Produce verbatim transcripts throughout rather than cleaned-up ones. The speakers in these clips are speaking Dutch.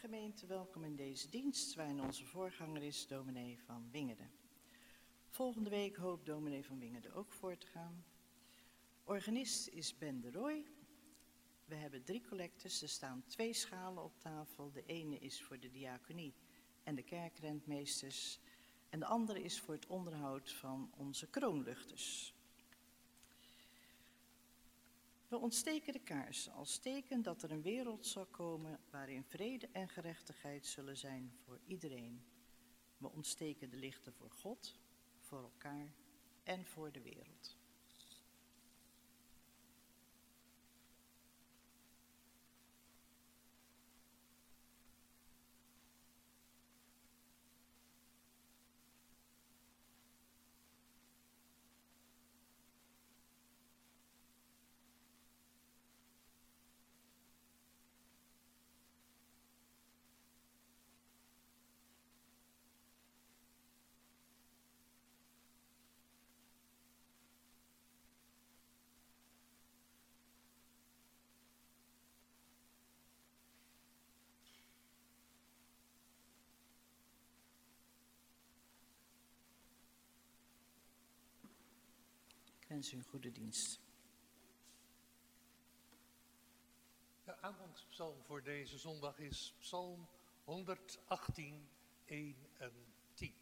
gemeente, welkom in deze dienst, waarin onze voorganger is, dominee van Wingerden. Volgende week hoopt dominee van Wingerden ook voor te gaan. Organist is Ben de Rooij. We hebben drie collectes, er staan twee schalen op tafel. De ene is voor de diaconie en de kerkrentmeesters en de andere is voor het onderhoud van onze kroonluchters. We ontsteken de kaars als teken dat er een wereld zal komen waarin vrede en gerechtigheid zullen zijn voor iedereen. We ontsteken de lichten voor God, voor elkaar en voor de wereld. Ik wens u een goede dienst. De aanvangspsalm voor deze zondag is Psalm honderdachttien, één en tien.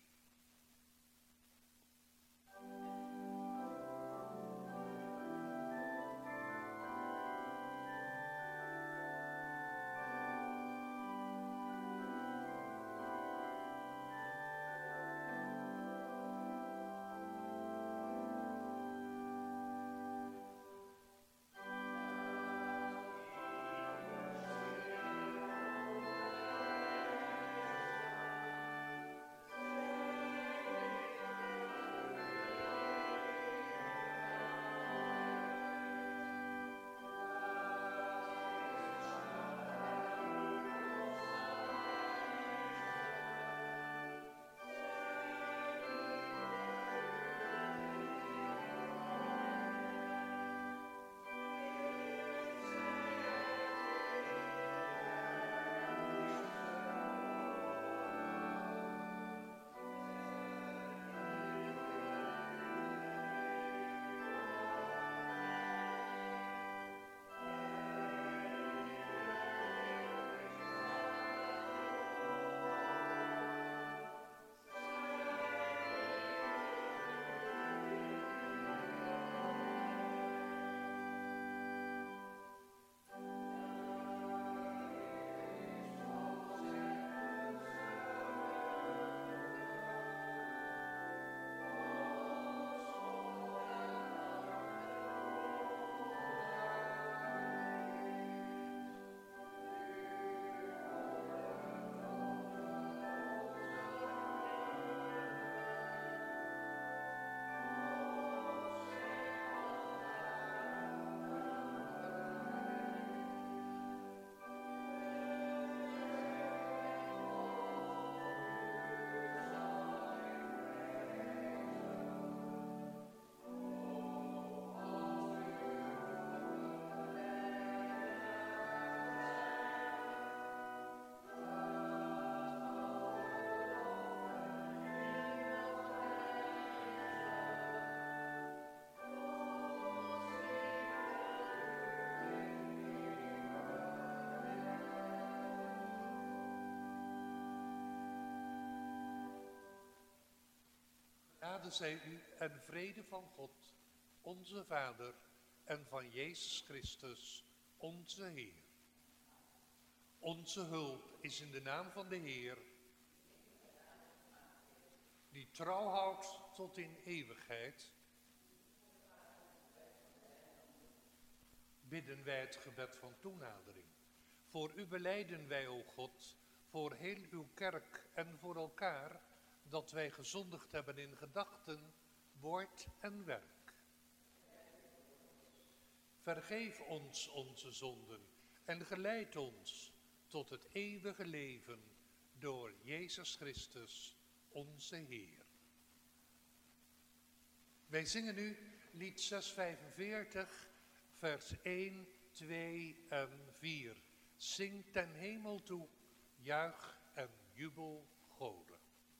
Genade zij u en vrede van God, onze Vader, en van Jezus Christus, onze Heer. Onze hulp is in de naam van de Heer, die trouw houdt tot in eeuwigheid. Bidden wij het gebed van toenadering. Voor u belijden wij, o God, voor heel uw kerk en voor elkaar, dat wij gezondigd hebben in gedachten, woord en werk. Vergeef ons onze zonden en geleid ons tot het eeuwige leven door Jezus Christus, onze Heer. Wij zingen nu lied zeshonderdvijfenveertig, vers één, twee en vier. Zing ten hemel toe Juich en jubel Gode.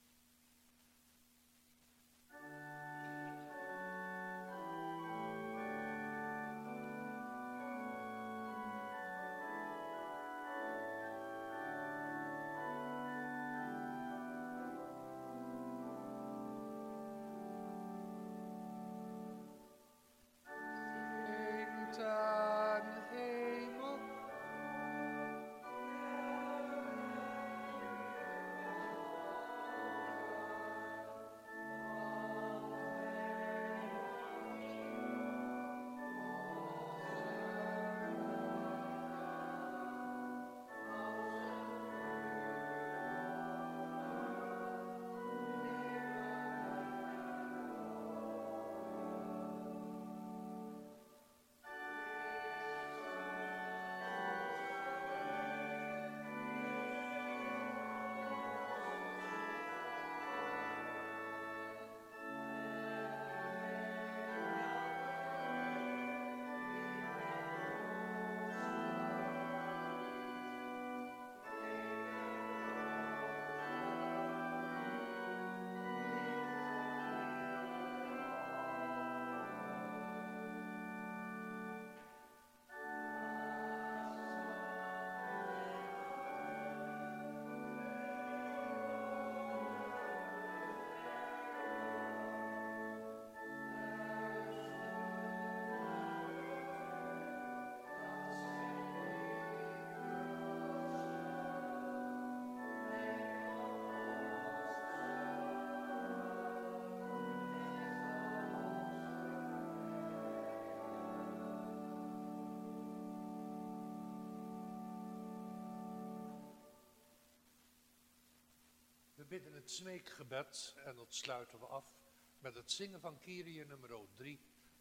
We bidden het smeekgebed en dat sluiten we af met het zingen van Kyrie nummer drie,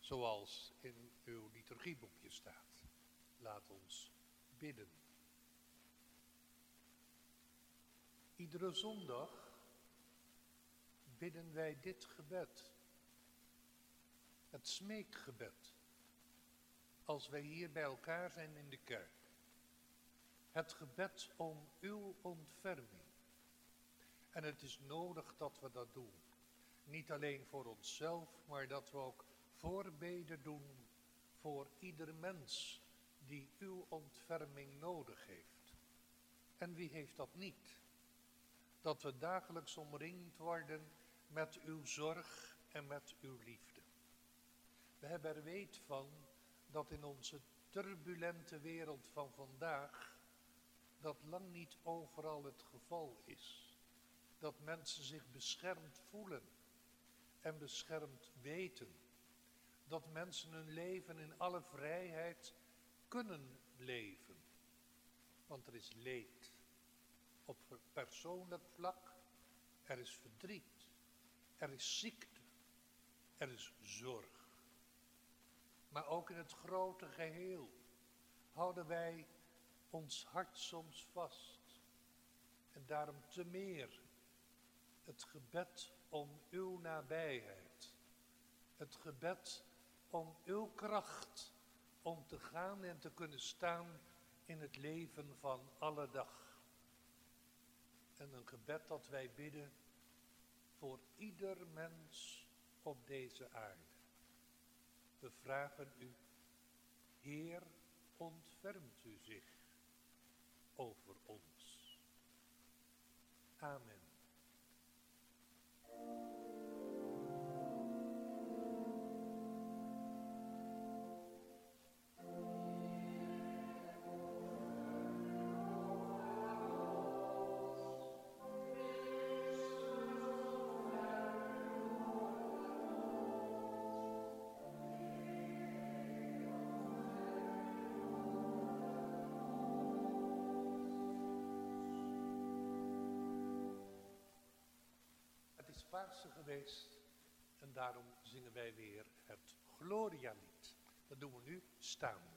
zoals in uw liturgieboekje staat. Laat ons bidden. Iedere zondag bidden wij dit gebed, het smeekgebed, als wij hier bij elkaar zijn in de kerk. Het gebed om uw ontferming. En het is nodig dat we dat doen. Niet alleen voor onszelf, maar dat we ook voorbeden doen voor ieder mens die uw ontferming nodig heeft. En wie heeft dat niet? Dat we dagelijks omringd worden met uw zorg en met uw liefde. We hebben er weet van dat in onze turbulente wereld van vandaag dat lang niet overal het geval is. Dat mensen zich beschermd voelen en beschermd weten. Dat mensen hun leven in alle vrijheid kunnen leven. Want er is leed op persoonlijk vlak, er is verdriet, er is ziekte, er is zorg. Maar ook in het grote geheel houden wij ons hart soms vast. En daarom te meer het gebed om uw nabijheid. Het gebed om uw kracht om te gaan en te kunnen staan in het leven van alle dag. En een gebed dat wij bidden voor ieder mens op deze aarde. We vragen u, Heer, ontfermt u zich over ons. Amen. Pasen geweest en daarom zingen wij weer het Gloria-lied. Dat doen we nu staande.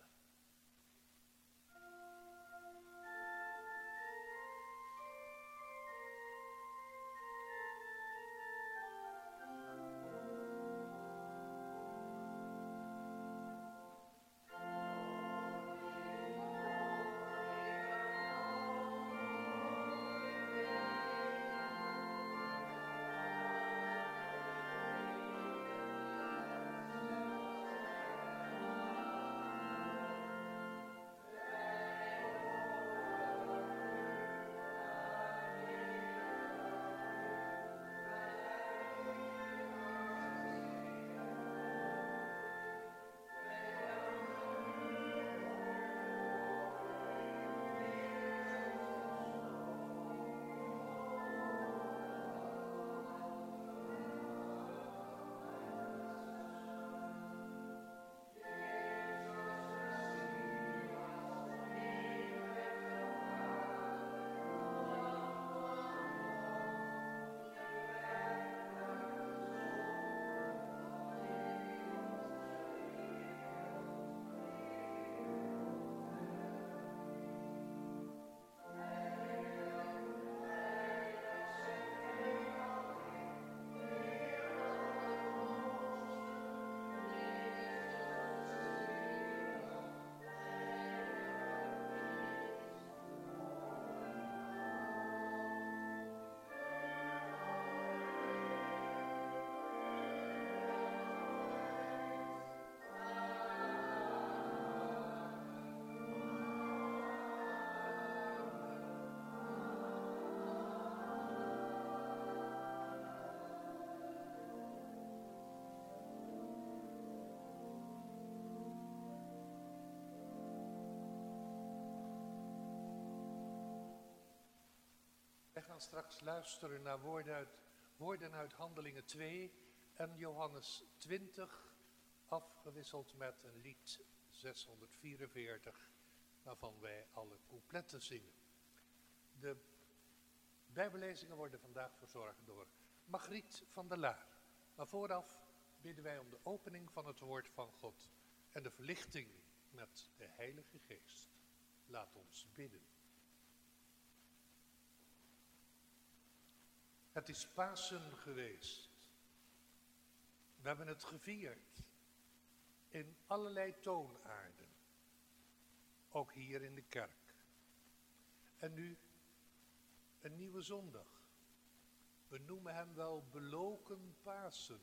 straks luisteren naar woorden uit, woorden uit Handelingen twee en Johannes twintig, afgewisseld met een lied zeshonderdvierenveertig, waarvan wij alle coupletten zingen. De Bijbellezingen worden vandaag verzorgd door Margriet van der Laar. Maar vooraf bidden wij om de opening van het woord van God en de verlichting met de Heilige Geest. Laat ons bidden. Het is Pasen geweest. We hebben het gevierd in allerlei toonaarden, ook hier in de kerk. En nu een nieuwe zondag. We noemen hem wel beloken Pasen.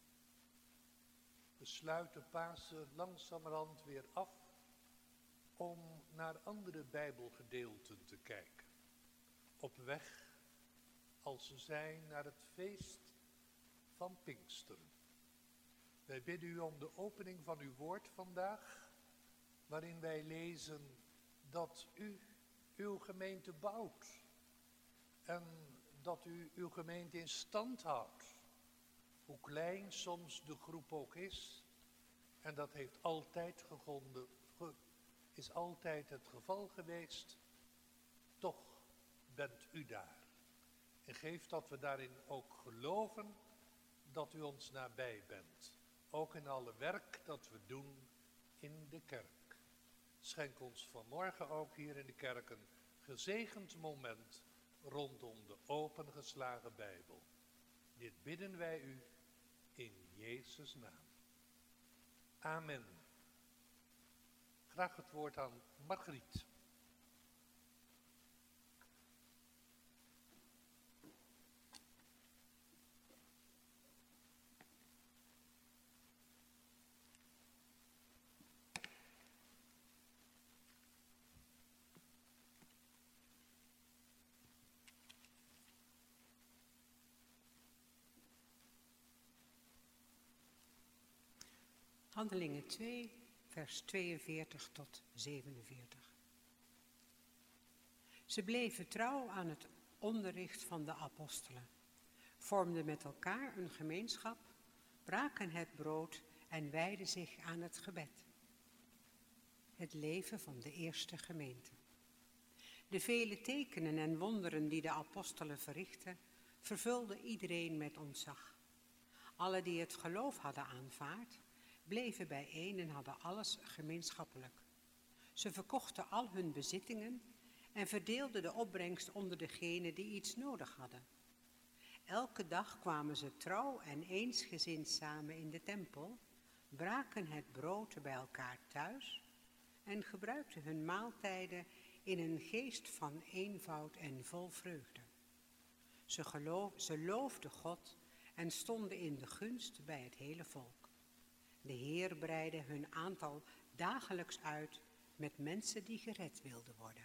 We sluiten Pasen langzamerhand weer af om naar andere Bijbelgedeelten te kijken. Op weg als ze zijn naar het feest van Pinksteren. Wij bidden u om de opening van uw woord vandaag, waarin wij lezen dat u uw gemeente bouwt en dat u uw gemeente in stand houdt. Hoe klein soms de groep ook is, en dat heeft altijd gevonden, is altijd het geval geweest, toch bent u daar. En geef dat we daarin ook geloven dat u ons nabij bent. Ook in alle werk dat we doen in de kerk. Schenk ons vanmorgen ook hier in de kerk een gezegend moment rondom de opengeslagen Bijbel. Dit bidden wij u in Jezus' naam. Amen. Graag het woord aan Margriet. Handelingen twee, vers tweeënveertig tot zevenenveertig. Ze bleven trouw aan het onderricht van de apostelen, vormden met elkaar een gemeenschap, braken het brood en wijden zich aan het gebed. Het leven van de eerste gemeente. De vele tekenen en wonderen die de apostelen verrichtten, vervulden iedereen met ontzag. Alle die het geloof hadden aanvaard, bleven bijeen en hadden alles gemeenschappelijk. Ze verkochten al hun bezittingen en verdeelden de opbrengst onder degenen die iets nodig hadden. Elke dag kwamen ze trouw en eensgezind samen in de tempel, braken het brood bij elkaar thuis en gebruikten hun maaltijden in een geest van eenvoud en vol vreugde. Ze, geloof, ze loofden God en stonden in de gunst bij het hele volk. De Heer breidde hun aantal dagelijks uit met mensen die gered wilden worden.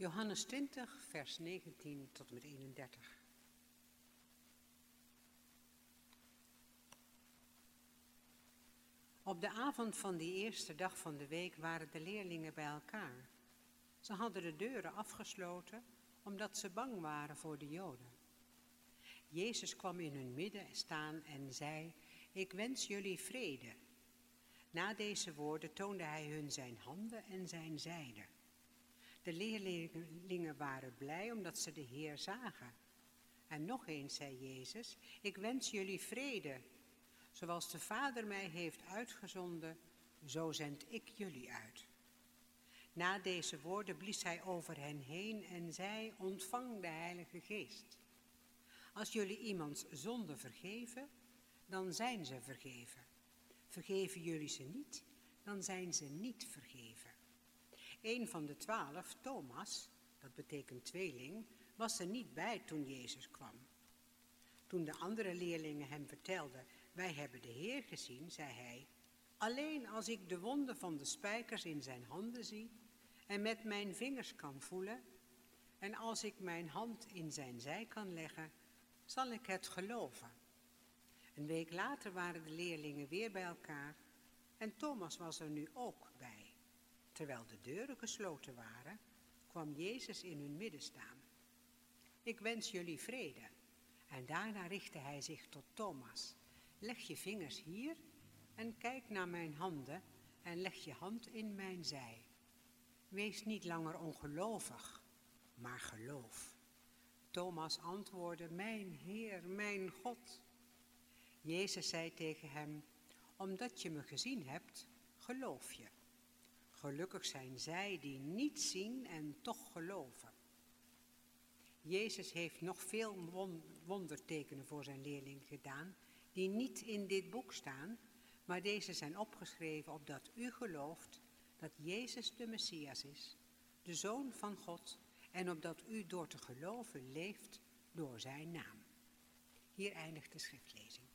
Johannes twintig, vers negentien tot en met eenendertig. Op de avond van die eerste dag van de week waren de leerlingen bij elkaar. Ze hadden de deuren afgesloten omdat ze bang waren voor de Joden. Jezus kwam in hun midden staan en zei: "Ik wens jullie vrede." Na deze woorden toonde hij hun zijn handen en zijn zijde. De leerlingen waren blij omdat ze de Heer zagen. En nog eens zei Jezus: "Ik wens jullie vrede. Zoals de Vader mij heeft uitgezonden, zo zend ik jullie uit." Na deze woorden blies hij over hen heen en zei: "Ontvang de Heilige Geest. Als jullie iemands zonde vergeven, dan zijn ze vergeven. Vergeven jullie ze niet, dan zijn ze niet vergeven." Een van de twaalf, Thomas, dat betekent tweeling, was er niet bij toen Jezus kwam. Toen de andere leerlingen hem vertelden: "Wij hebben de Heer gezien," zei hij: "Alleen als ik de wonden van de spijkers in zijn handen zie en met mijn vingers kan voelen, en als ik mijn hand in zijn zij kan leggen, zal ik het geloven." Een week later waren de leerlingen weer bij elkaar en Thomas was er nu ook bij. Terwijl de deuren gesloten waren, kwam Jezus in hun midden staan. "Ik wens jullie vrede." En daarna richtte hij zich tot Thomas: "Leg je vingers hier en kijk naar mijn handen en leg je hand in mijn zij. Wees niet langer ongelovig, maar geloof." Thomas antwoordde: "Mijn Heer, mijn God." Jezus zei tegen hem: "Omdat je me gezien hebt, geloof je. Gelukkig zijn zij die niet zien en toch geloven." Jezus heeft nog veel wondertekenen voor zijn leerlingen gedaan, die niet in dit boek staan, maar deze zijn opgeschreven opdat u gelooft dat Jezus de Messias is, de Zoon van God, en opdat u door te geloven leeft door zijn naam. Hier eindigt de schriftlezing.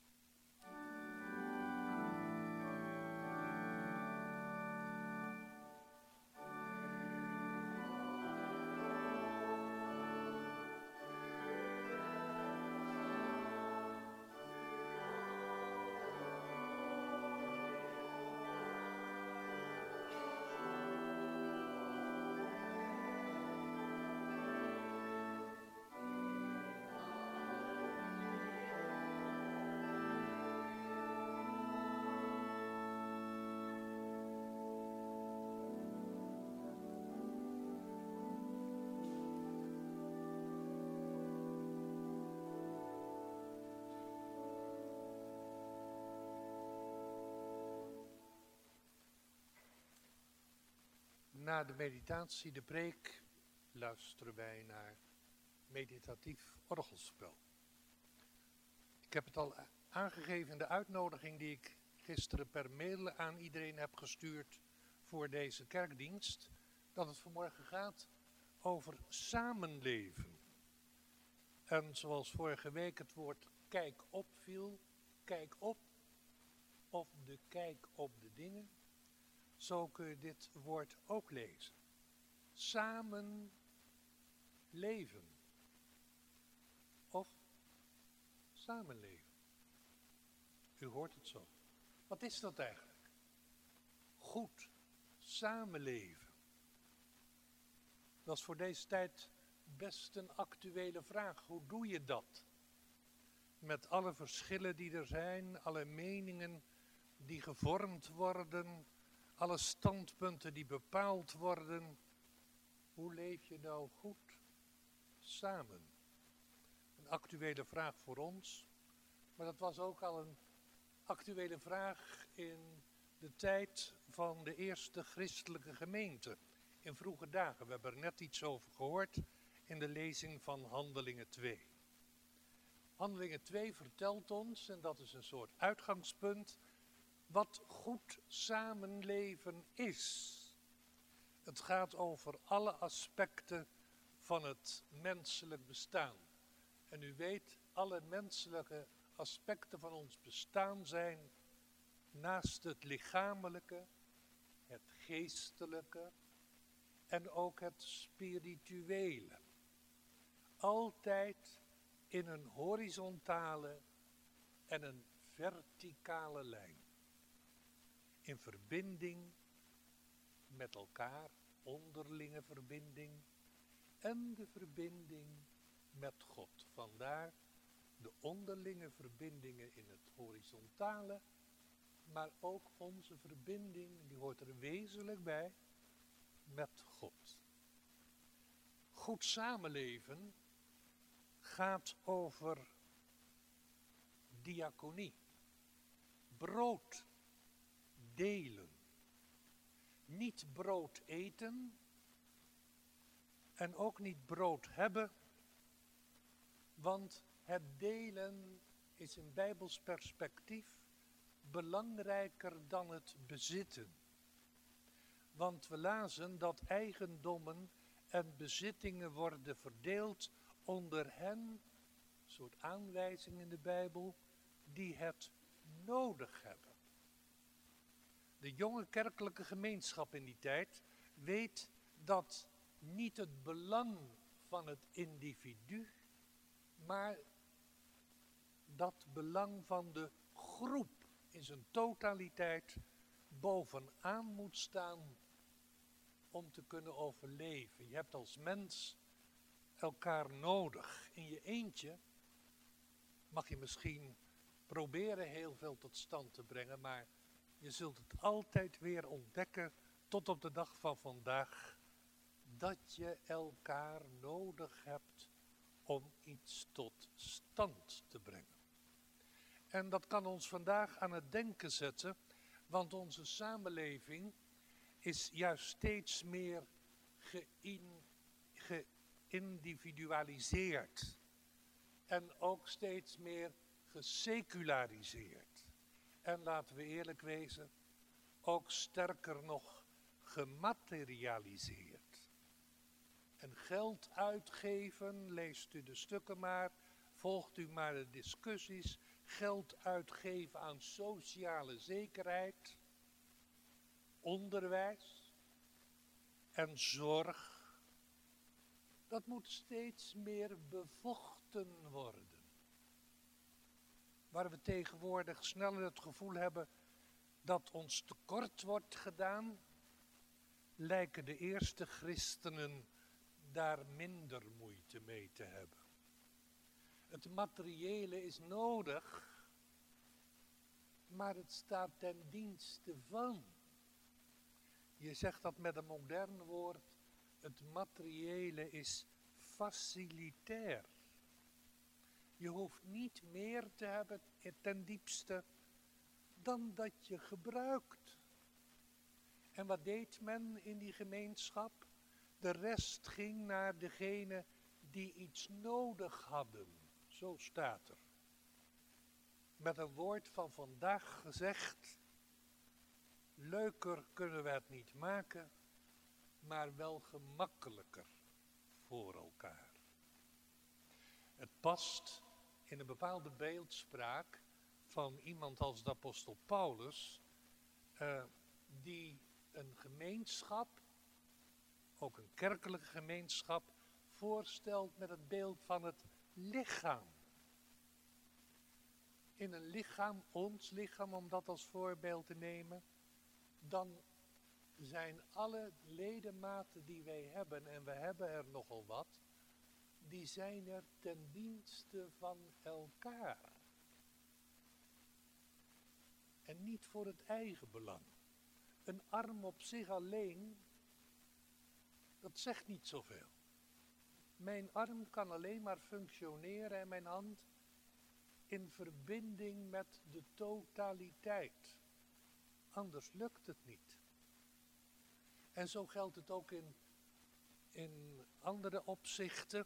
Na de meditatie, de preek, luisteren wij naar meditatief orgelspel. Ik heb het al aangegeven in de uitnodiging die ik gisteren per mail aan iedereen heb gestuurd voor deze kerkdienst, dat het vanmorgen gaat over samenleven. En zoals vorige week het woord kijk op viel, kijk op, of de kijk op de dingen, zo kun je dit woord ook lezen. Samen leven. Of samenleven. U hoort het zo. Wat is dat eigenlijk? Goed samenleven. Dat is voor deze tijd best een actuele vraag. Hoe doe je dat? Met alle verschillen die er zijn, alle meningen die gevormd worden, alle standpunten die bepaald worden. Hoe leef je nou goed samen? Een actuele vraag voor ons, maar dat was ook al een actuele vraag in de tijd van de eerste christelijke gemeente in vroege dagen. We hebben er net iets over gehoord in de lezing van Handelingen twee. Handelingen twee vertelt ons, en dat is een soort uitgangspunt, wat goed samenleven is. Het gaat over alle aspecten van het menselijk bestaan. En u weet, alle menselijke aspecten van ons bestaan zijn naast het lichamelijke, het geestelijke en ook het spirituele. Altijd in een horizontale en een verticale lijn. In verbinding met elkaar, onderlinge verbinding en de verbinding met God. Vandaar de onderlinge verbindingen in het horizontale, maar ook onze verbinding, die hoort er wezenlijk bij, met God. Goed samenleven gaat over diaconie, brood delen. Niet brood eten en ook niet brood hebben, want het delen is in Bijbels perspectief belangrijker dan het bezitten. Want we lazen dat eigendommen en bezittingen worden verdeeld onder hen, een soort aanwijzing in de Bijbel, die het nodig hebben. De jonge kerkelijke gemeenschap in die tijd weet dat niet het belang van het individu, maar dat belang van de groep in zijn totaliteit bovenaan moet staan om te kunnen overleven. Je hebt als mens elkaar nodig. In je eentje mag je misschien proberen heel veel tot stand te brengen, maar je zult het altijd weer ontdekken tot op de dag van vandaag, dat je elkaar nodig hebt om iets tot stand te brengen. En dat kan ons vandaag aan het denken zetten, want onze samenleving is juist steeds meer geïn, geïndividualiseerd en ook steeds meer geseculariseerd. En laten we eerlijk wezen, ook sterker nog gematerialiseerd. En geld uitgeven, leest u de stukken maar, volgt u maar de discussies, geld uitgeven aan sociale zekerheid, onderwijs en zorg, dat moet steeds meer bevochten worden. Waar we tegenwoordig sneller het gevoel hebben dat ons tekort wordt gedaan, lijken de eerste christenen daar minder moeite mee te hebben. Het materiële is nodig, maar het staat ten dienste van. Je zegt dat met een modern woord, het materiële is facilitair. Je hoeft niet meer te hebben ten diepste dan dat je gebruikt. En wat deed men in die gemeenschap? De rest ging naar degene die iets nodig hadden. Zo staat er. Met een woord van vandaag gezegd, leuker kunnen we het niet maken, maar wel gemakkelijker voor elkaar. Het past in een bepaalde beeldspraak van iemand als de apostel Paulus, uh, die een gemeenschap, ook een kerkelijke gemeenschap, voorstelt met het beeld van het lichaam. In een lichaam, ons lichaam, om dat als voorbeeld te nemen, dan zijn alle ledematen die wij hebben, en we hebben er nogal wat, die zijn er ten dienste van elkaar. En niet voor het eigen belang. Een arm op zich alleen, dat zegt niet zoveel. Mijn arm kan alleen maar functioneren en mijn hand in verbinding met de totaliteit. Anders lukt het niet. En zo geldt het ook in, in andere opzichten.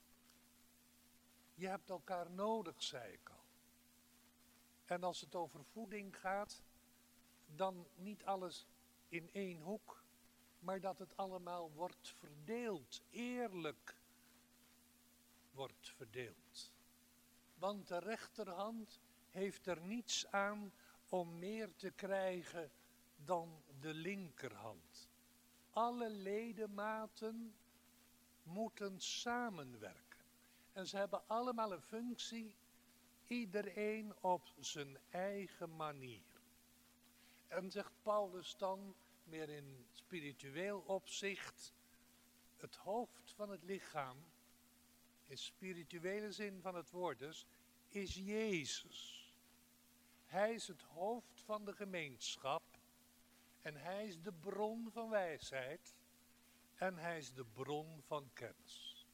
Je hebt elkaar nodig, zei ik al. En als het over voeding gaat, dan niet alles in één hoek, maar dat het allemaal wordt verdeeld, eerlijk wordt verdeeld. Want de rechterhand heeft er niets aan om meer te krijgen dan de linkerhand. alle ledematen moeten samenwerken. En ze hebben allemaal een functie, iedereen op zijn eigen manier. En zegt Paulus dan, meer in spiritueel opzicht, het hoofd van het lichaam, in spirituele zin van het woord dus, is Jezus. Hij is het hoofd van de gemeenschap en hij is de bron van wijsheid en hij is de bron van kennis.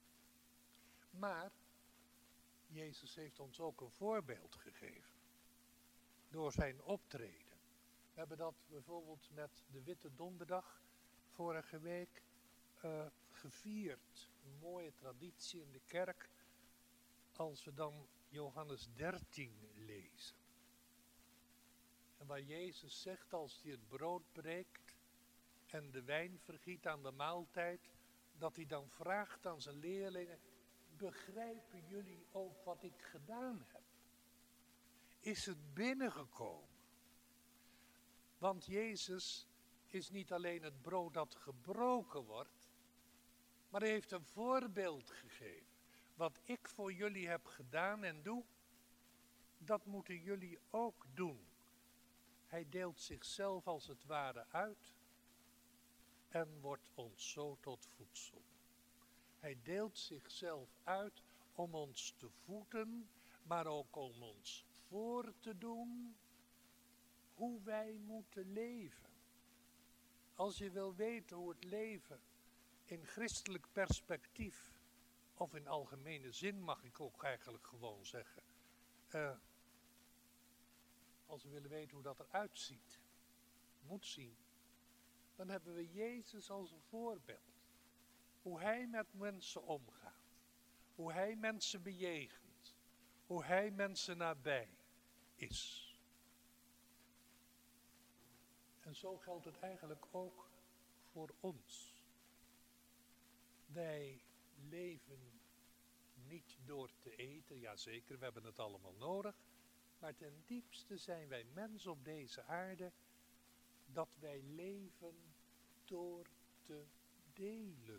Maar Jezus heeft ons ook een voorbeeld gegeven door zijn optreden. We hebben dat bijvoorbeeld met de Witte Donderdag vorige week uh, gevierd. Een mooie traditie in de kerk als we dan Johannes dertien lezen. En waar Jezus zegt als hij het brood breekt en de wijn vergiet aan de maaltijd, dat hij dan vraagt aan zijn leerlingen, begrijpen jullie ook wat ik gedaan heb? Is het binnengekomen? Want Jezus is niet alleen het brood dat gebroken wordt, maar hij heeft een voorbeeld gegeven. Wat ik voor jullie heb gedaan en doe, dat moeten jullie ook doen. Hij deelt zichzelf als het ware uit en wordt ons zo tot voedsel. Hij deelt zichzelf uit om ons te voeden, maar ook om ons voor te doen hoe wij moeten leven. Als je wil weten hoe het leven in christelijk perspectief, of in algemene zin mag ik ook eigenlijk gewoon zeggen, uh, als we willen weten hoe dat eruit ziet, moet zien, dan hebben we Jezus als een voorbeeld. Hoe hij met mensen omgaat, hoe hij mensen bejegent, hoe hij mensen nabij is. En zo geldt het eigenlijk ook voor ons. Wij leven niet door te eten, jazeker, we hebben het allemaal nodig, maar ten diepste zijn wij mensen op deze aarde, dat wij leven door te delen.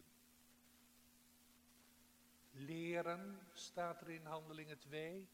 Leren staat er in Handelingen twee,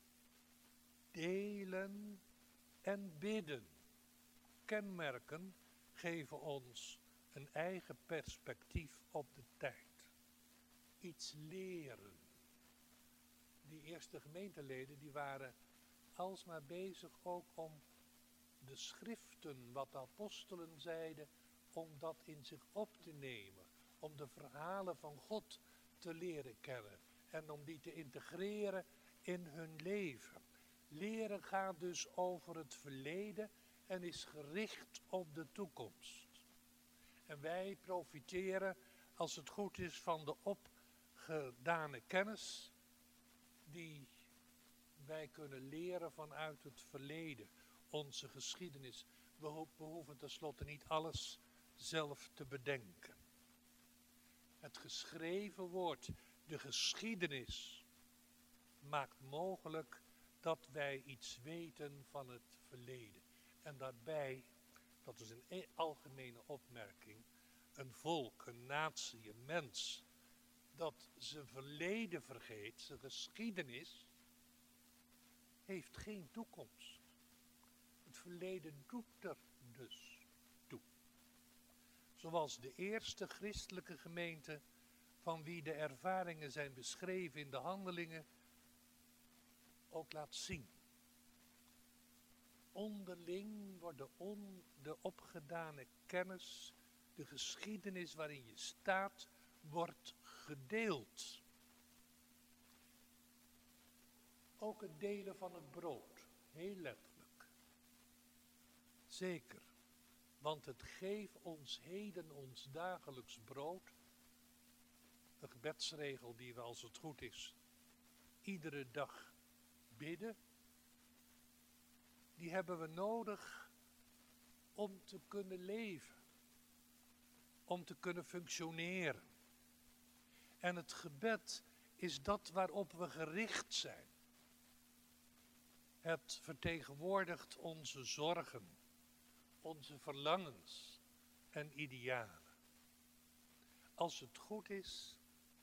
delen en bidden. Kenmerken geven ons een eigen perspectief op de tijd. Iets leren. Die eerste gemeenteleden die waren alsmaar bezig ook om de schriften, wat de apostelen zeiden, om dat in zich op te nemen. Om de verhalen van God te leren kennen en om die te integreren in hun leven. Leren gaat dus over het verleden en is gericht op de toekomst. En wij profiteren, als het goed is, van de opgedane kennis die wij kunnen leren vanuit het verleden, onze geschiedenis. We hoeven tenslotte niet alles zelf te bedenken. Het geschreven woord, de geschiedenis, maakt mogelijk dat wij iets weten van het verleden. En daarbij, dat is een algemene opmerking, een volk, een natie, een mens, dat zijn verleden vergeet, zijn geschiedenis, heeft geen toekomst. Het verleden doet er dus toe. Zoals de eerste christelijke gemeente, van wie de ervaringen zijn beschreven in de Handelingen, ook laat zien. Onderling wordt de, on, de opgedane kennis, de geschiedenis waarin je staat, wordt gedeeld. Ook het delen van het brood, heel letterlijk. Zeker, want het geeft ons heden ons dagelijks brood. Een gebedsregel die we, als het goed is, iedere dag bidden. Die hebben we nodig om te kunnen leven. Om te kunnen functioneren. En het gebed is dat waarop we gericht zijn. Het vertegenwoordigt onze zorgen, onze verlangens en idealen. Als het goed is,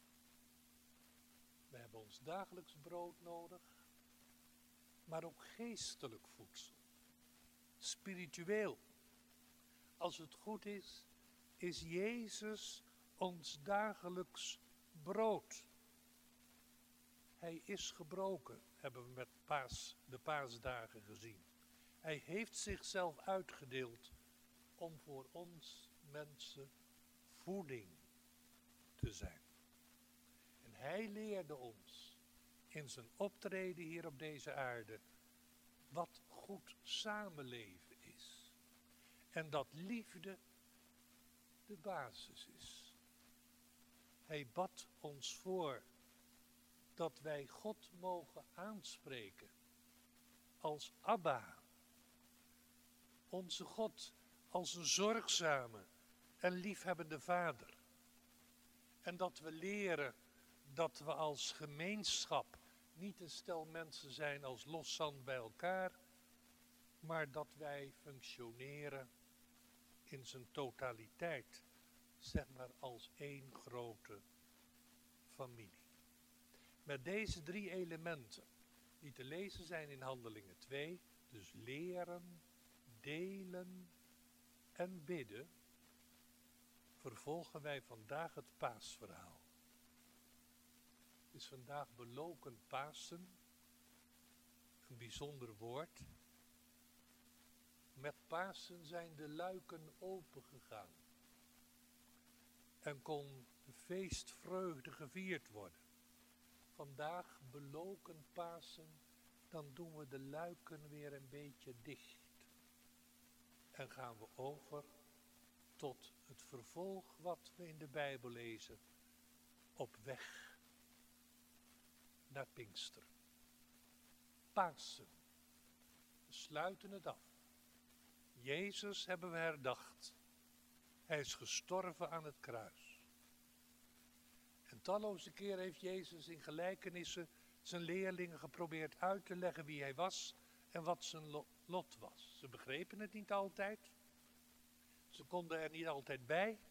we hebben ons dagelijks brood nodig, maar ook geestelijk voedsel, spiritueel. Als het goed is, is Jezus ons dagelijks brood. Hij is gebroken, hebben we met paas, de paasdagen gezien. Hij heeft zichzelf uitgedeeld om voor ons mensen voeding te zijn. En hij leerde ons in zijn optreden hier op deze aarde wat goed samenleven is. En dat liefde de basis is. Hij bad ons voor dat wij God mogen aanspreken als Abba. Onze God als een zorgzame en liefhebbende vader. En dat we leren dat we als gemeenschap niet een stel mensen zijn als loszand bij elkaar, maar dat wij functioneren in zijn totaliteit, zeg maar als één grote familie. Met deze drie elementen, die te lezen zijn in Handelingen twee, dus leren, delen en bidden, vervolgen wij vandaag het paasverhaal. Het is vandaag beloken Pasen, een bijzonder woord. Met Pasen zijn de luiken opengegaan en kon de feestvreugde gevierd worden. Vandaag beloken Pasen, dan doen we de luiken weer een beetje dicht. En gaan we over tot het vervolg wat we in de Bijbel lezen, op weg naar Pinksteren. Pasen, we sluiten het af. Jezus hebben we herdacht. Hij is gestorven aan het kruis. En talloze keren heeft Jezus in gelijkenissen zijn leerlingen geprobeerd uit te leggen wie hij was en wat zijn lot was. Ze begrepen het niet altijd. Ze konden er niet altijd bij.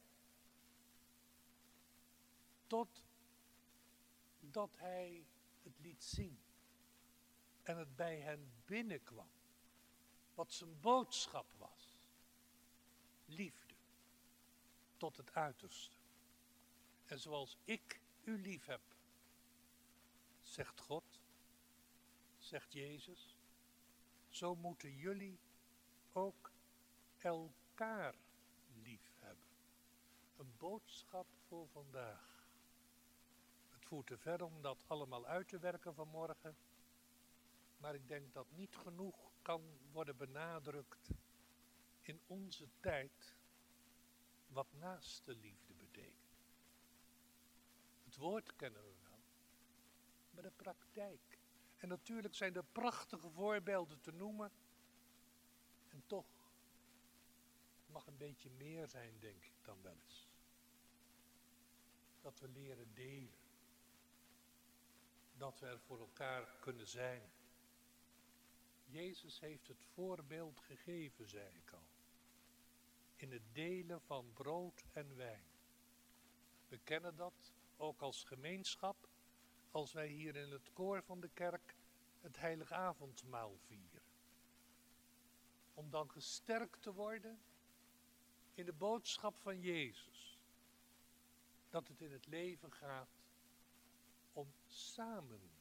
Tot dat hij het liet zien. En het bij hen binnenkwam. Wat zijn boodschap was. Liefde. Tot het uiterste. En zoals ik u lief heb, zegt God, zegt Jezus, zo moeten jullie ook elkaar lief hebben. Een boodschap voor vandaag. Het voert te ver om dat allemaal uit te werken vanmorgen. Maar ik denk dat niet genoeg kan worden benadrukt in onze tijd wat naaste liefde betekent. Het woord kennen we wel, maar de praktijk. En natuurlijk zijn er prachtige voorbeelden te noemen. En toch mag een beetje meer zijn, denk ik, dan wel eens. Dat we leren delen. Dat we er voor elkaar kunnen zijn. Jezus heeft het voorbeeld gegeven, zei ik al. In het delen van brood en wijn. We kennen dat ook als gemeenschap, als wij hier in het koor van de kerk het heilige avondmaal vieren. Om dan gesterkt te worden in de boodschap van Jezus. Dat het in het leven gaat om samenleven.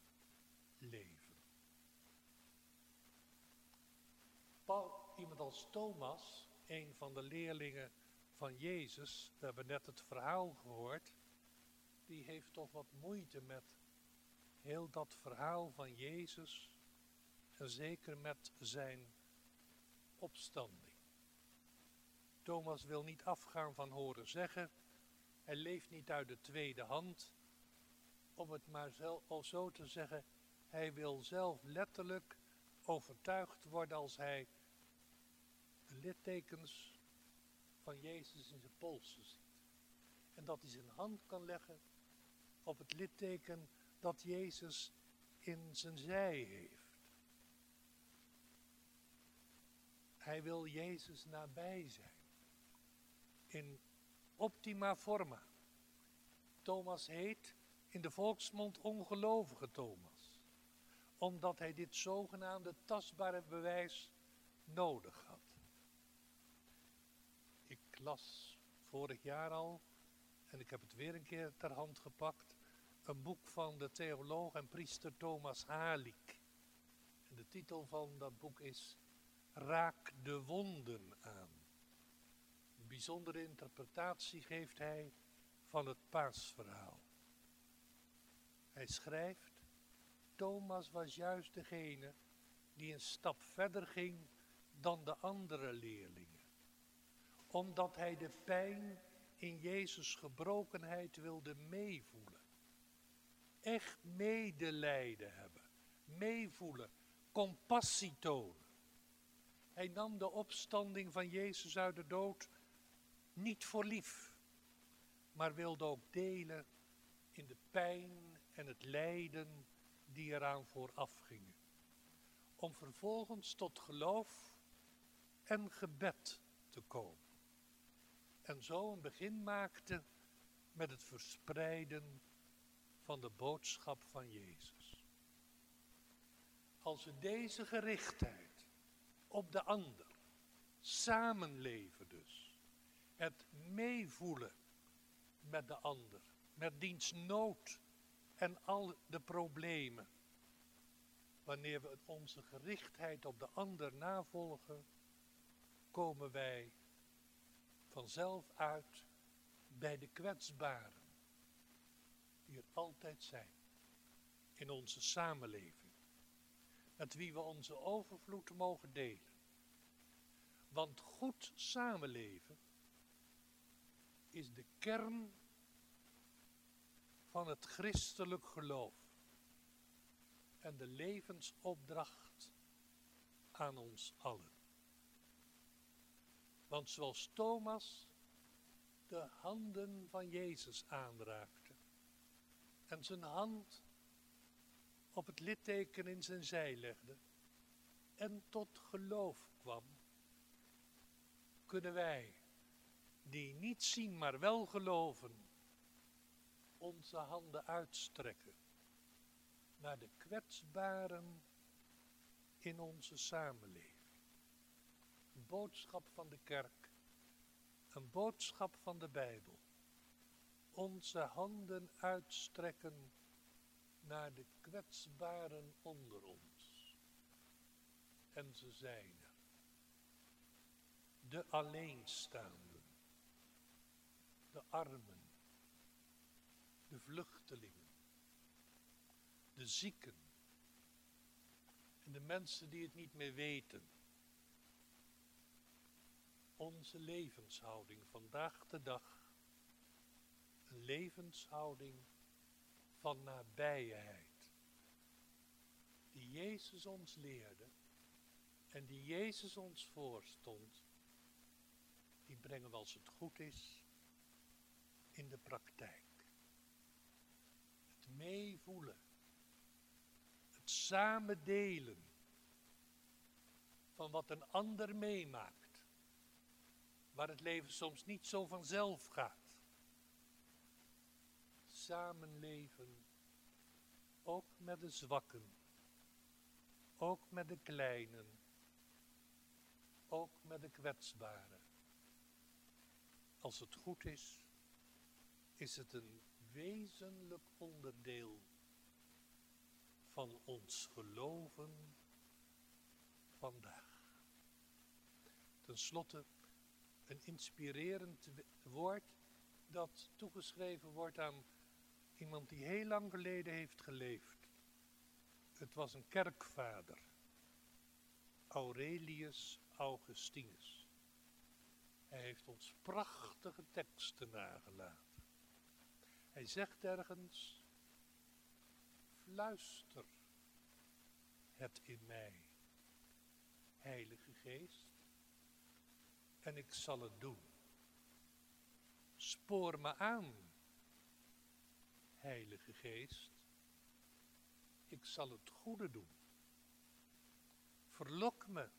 Paul, iemand als Thomas, een van de leerlingen van Jezus, we hebben net het verhaal gehoord, die heeft toch wat moeite met heel dat verhaal van Jezus en zeker met zijn opstanding. Thomas wil niet afgaan van horen zeggen, hij leeft niet uit de tweede hand, om het maar zelf, zo te zeggen, hij wil zelf letterlijk overtuigd worden als hij de littekens van Jezus in zijn polsen ziet. En dat hij zijn hand kan leggen op het litteken dat Jezus in zijn zij heeft. Hij wil Jezus nabij zijn. In optima forma. Thomas heet in de volksmond ongelovige Thomas, omdat hij dit zogenaamde tastbare bewijs nodig had. Ik las vorig jaar al, en ik heb het weer een keer ter hand gepakt, een boek van de theoloog en priester Thomas Halik. En de titel van dat boek is Raak de wonden aan. Een bijzondere interpretatie geeft hij van het paasverhaal. Hij schrijft, Thomas was juist degene die een stap verder ging dan de andere leerlingen. Omdat hij de pijn in Jezus' gebrokenheid wilde meevoelen. Echt medelijden hebben, meevoelen, compassie tonen. Hij nam de opstanding van Jezus uit de dood niet voor lief, maar wilde ook delen in de pijn en het lijden die eraan vooraf gingen. Om vervolgens tot geloof en gebed te komen. En zo een begin maakte met het verspreiden van de boodschap van Jezus. Als we deze gerichtheid op de ander, samenleven dus, het meevoelen met de ander, met diens nood en al de problemen. Wanneer we onze gerichtheid op de ander navolgen, komen wij vanzelf uit bij de kwetsbaren, die er altijd zijn in onze samenleving, met wie we onze overvloed mogen delen. Want goed samenleven is de kern van het christelijk geloof en de levensopdracht aan ons allen. Want zoals Thomas de handen van Jezus aanraakte en zijn hand op het litteken in zijn zij legde en tot geloof kwam, kunnen wij, die niet zien maar wel geloven, onze handen uitstrekken naar de kwetsbaren in onze samenleving. Een boodschap van de kerk, een boodschap van de Bijbel. Onze handen uitstrekken naar de kwetsbaren onder ons. En ze zijn er. De alleenstaanden, de armen, de vluchtelingen, de zieken en de mensen die het niet meer weten. Onze levenshouding vandaag de dag, een levenshouding van nabijheid, die Jezus ons leerde en die Jezus ons voorstond, die brengen we als het goed is in de praktijk. Het meevoelen, het samen delen van wat een ander meemaakt, waar het leven soms niet zo vanzelf gaat. Samenleven, ook met de zwakken, ook met de kleinen, ook met de kwetsbaren. Als het goed is, is het een wezenlijk onderdeel van ons geloven vandaag. Ten slotte een inspirerend woord dat toegeschreven wordt aan iemand die heel lang geleden heeft geleefd. Het was een kerkvader, Aurelius Augustinus. Hij heeft ons prachtige teksten nagelaten. Hij zegt ergens, fluister het in mij, Heilige Geest, en ik zal het doen. Spoor me aan, Heilige Geest, ik zal het goede doen. Verlok me,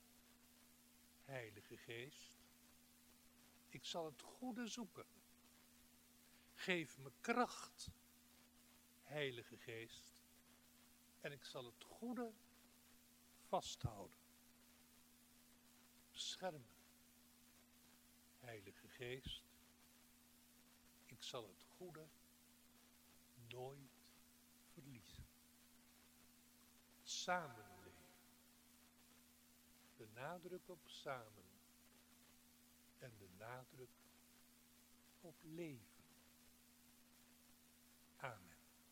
Heilige Geest, ik zal het goede zoeken. Geef me kracht, Heilige Geest, en ik zal het goede vasthouden. Bescherm me, Heilige Geest, ik zal het goede nooit verliezen. Samenleven. De nadruk op samen en de nadruk op leven. Amen.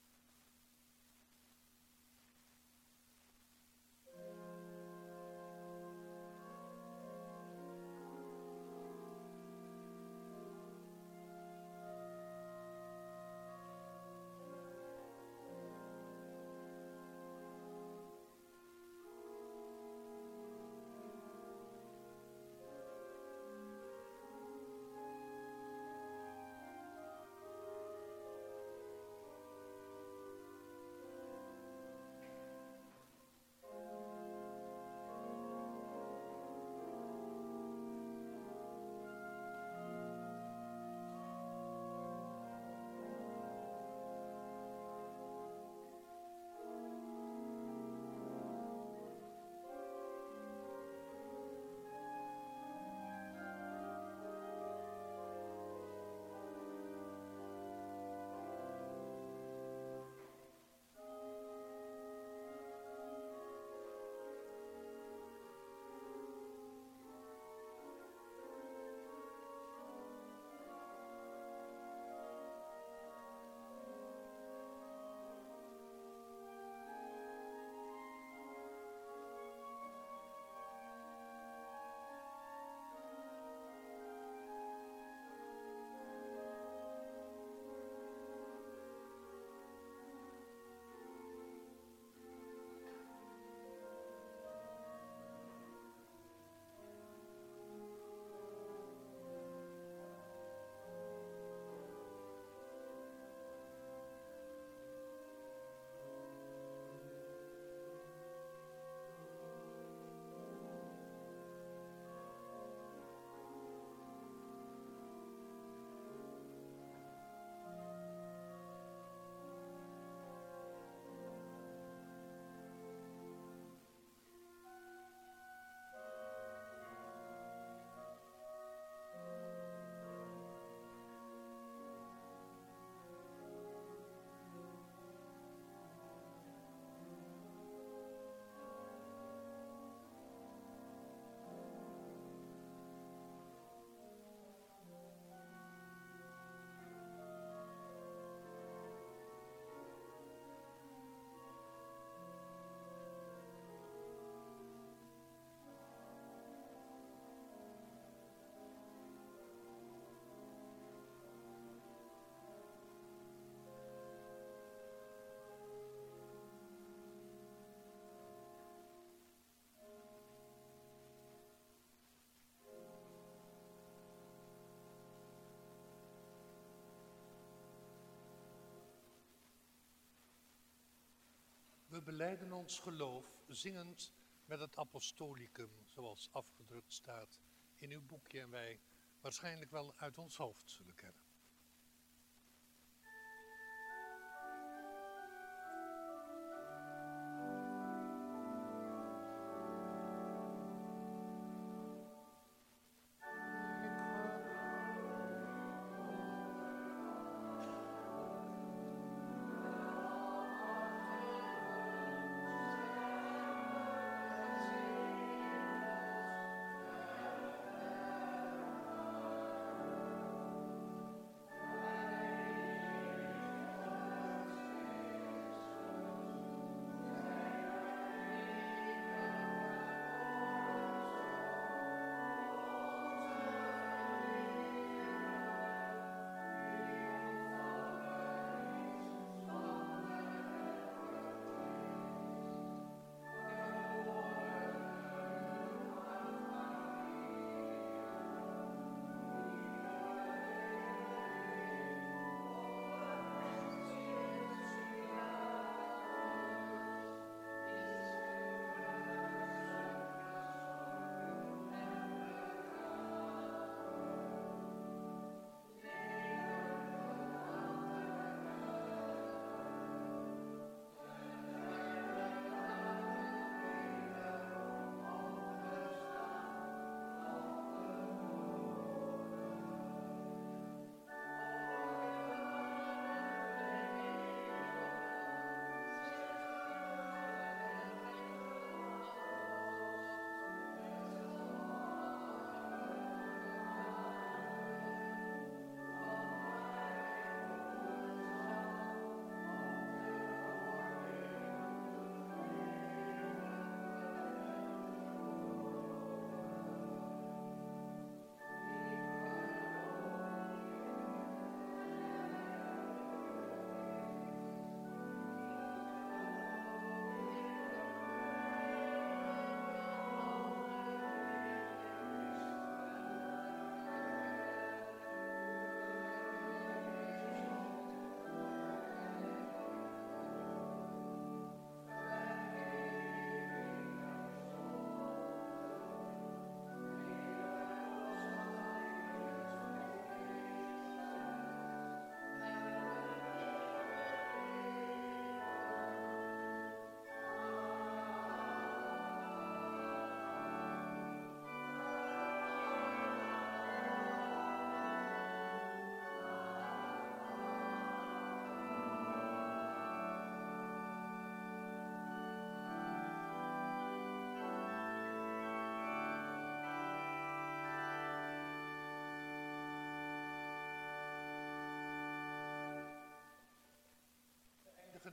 We belijden ons geloof zingend met het apostolicum, zoals afgedrukt staat in uw boekje en wij waarschijnlijk wel uit ons hoofd zullen kennen.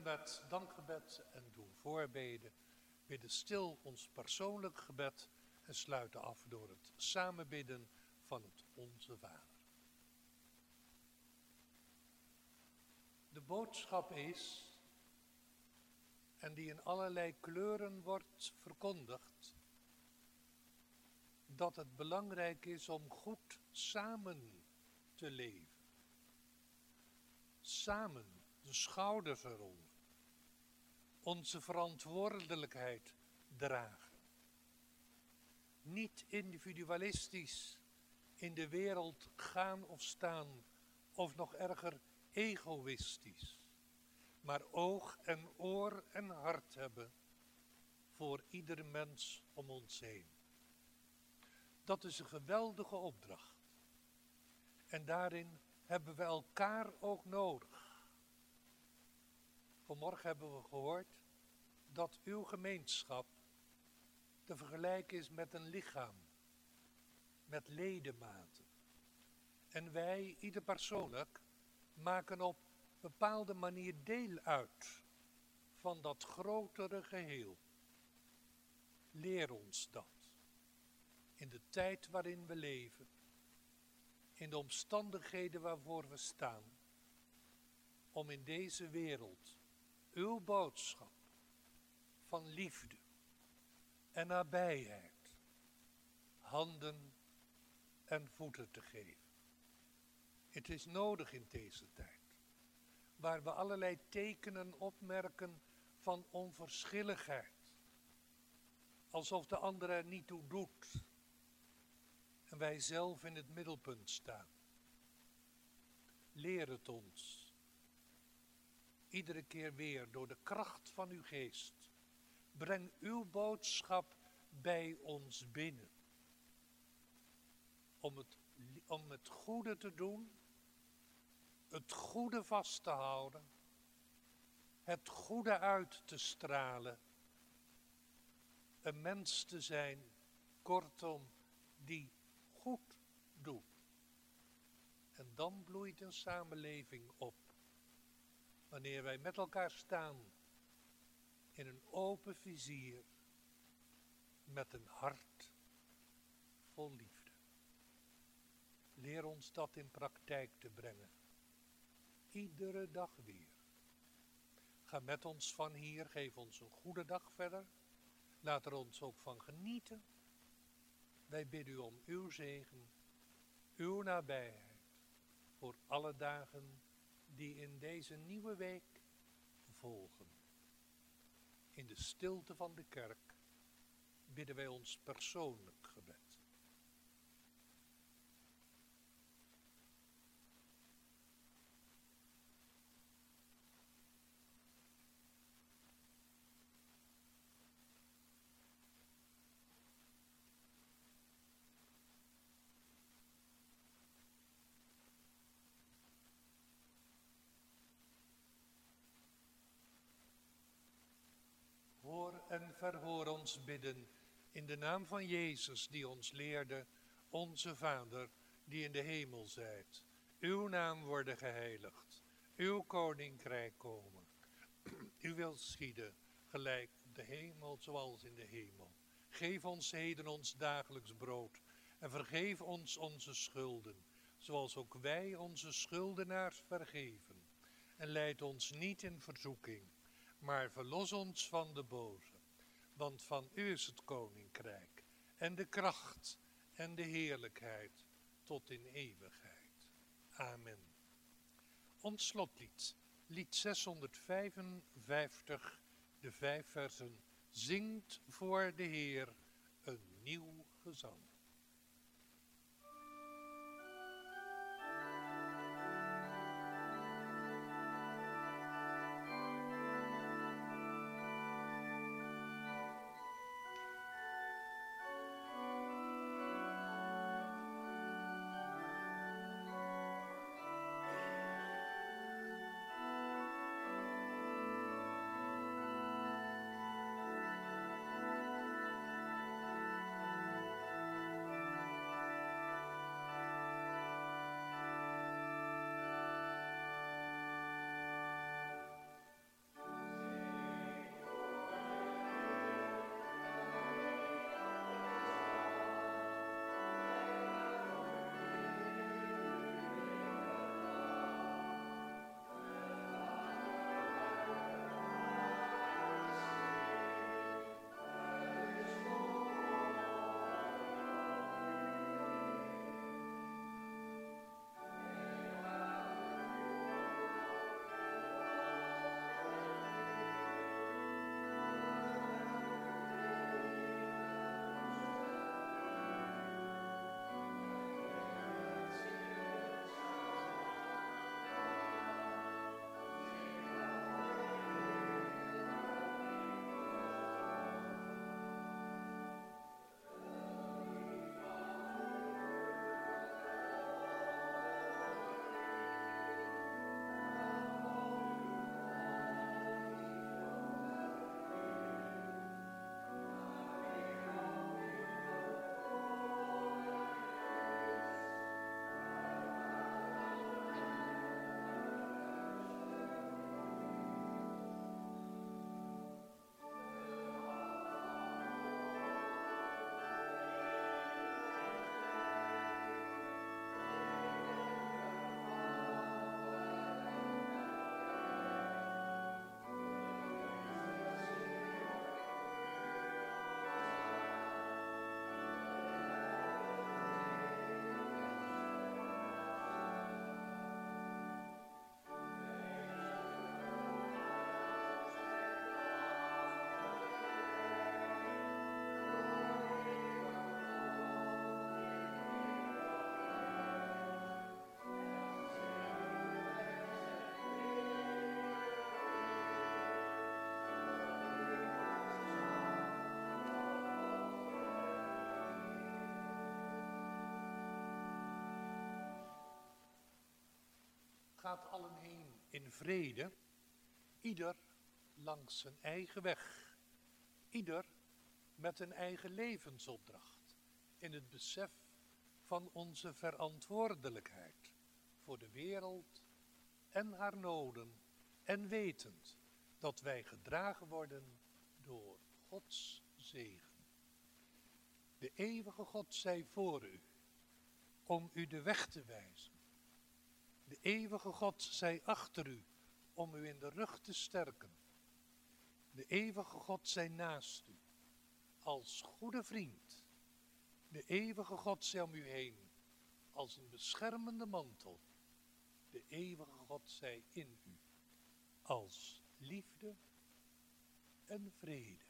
met dankgebed en doen voorbeden. Bidden stil ons persoonlijk gebed en sluiten af door het samenbidden van het Onze Vader. De boodschap is, en die in allerlei kleuren wordt verkondigd, dat het belangrijk is om goed samen te leven. Samen, de schouders eronder. Onze verantwoordelijkheid dragen. Niet individualistisch in de wereld gaan of staan, of nog erger egoïstisch. Maar oog en oor en hart hebben voor ieder mens om ons heen. Dat is een geweldige opdracht. En daarin hebben we elkaar ook nodig. Vanmorgen hebben we gehoord dat uw gemeenschap te vergelijken is met een lichaam, met ledematen. En wij, ieder persoonlijk, maken op bepaalde manier deel uit van dat grotere geheel. Leer ons dat. In de tijd waarin we leven, in de omstandigheden waarvoor we staan, om in deze wereld uw boodschap van liefde en nabijheid handen en voeten te geven. Het is nodig in deze tijd, waar we allerlei tekenen opmerken van onverschilligheid, alsof de ander er niet toe doet en wij zelf in het middelpunt staan. Leer het ons, iedere keer weer door de kracht van uw geest. Breng uw boodschap bij ons binnen. Om het, om het goede te doen, het goede vast te houden, het goede uit te stralen, een mens te zijn, kortom, die goed doet. En dan bloeit een samenleving op, wanneer wij met elkaar staan, in een open vizier, met een hart vol liefde. Leer ons dat in praktijk te brengen. Iedere dag weer. Ga met ons van hier, geef ons een goede dag verder. Laat er ons ook van genieten. Wij bidden u om uw zegen, uw nabijheid, voor alle dagen die in deze nieuwe week volgen. In de stilte van de kerk bidden wij ons persoonlijk gebed. Hoor en verhoor ons bidden in de naam van Jezus die ons leerde, onze Vader die in de hemel zijt. Uw naam worden geheiligd, uw koninkrijk komen. U wil schieden, gelijk op de hemel zoals in de hemel. Geef ons heden ons dagelijks brood en vergeef ons onze schulden, zoals ook wij onze schuldenaars vergeven. En leid ons niet in verzoeking, maar verlos ons van de boze. Want van u is het koninkrijk en de kracht en de heerlijkheid tot in eeuwigheid. Amen. Ons slotlied, lied zeshonderdvijfenvijftig, de vijf versen. Zingt voor de Heer een nieuw gezang. Gaat allen heen in vrede, ieder langs zijn eigen weg, ieder met een eigen levensopdracht, in het besef van onze verantwoordelijkheid voor de wereld en haar noden en wetend dat wij gedragen worden door Gods zegen. De eeuwige God zij voor u, om u de weg te wijzen. De eeuwige God zij achter u, om u in de rug te sterken. De eeuwige God zij naast u, als goede vriend. De eeuwige God zij om u heen, als een beschermende mantel. De eeuwige God zij in u, als liefde en vrede.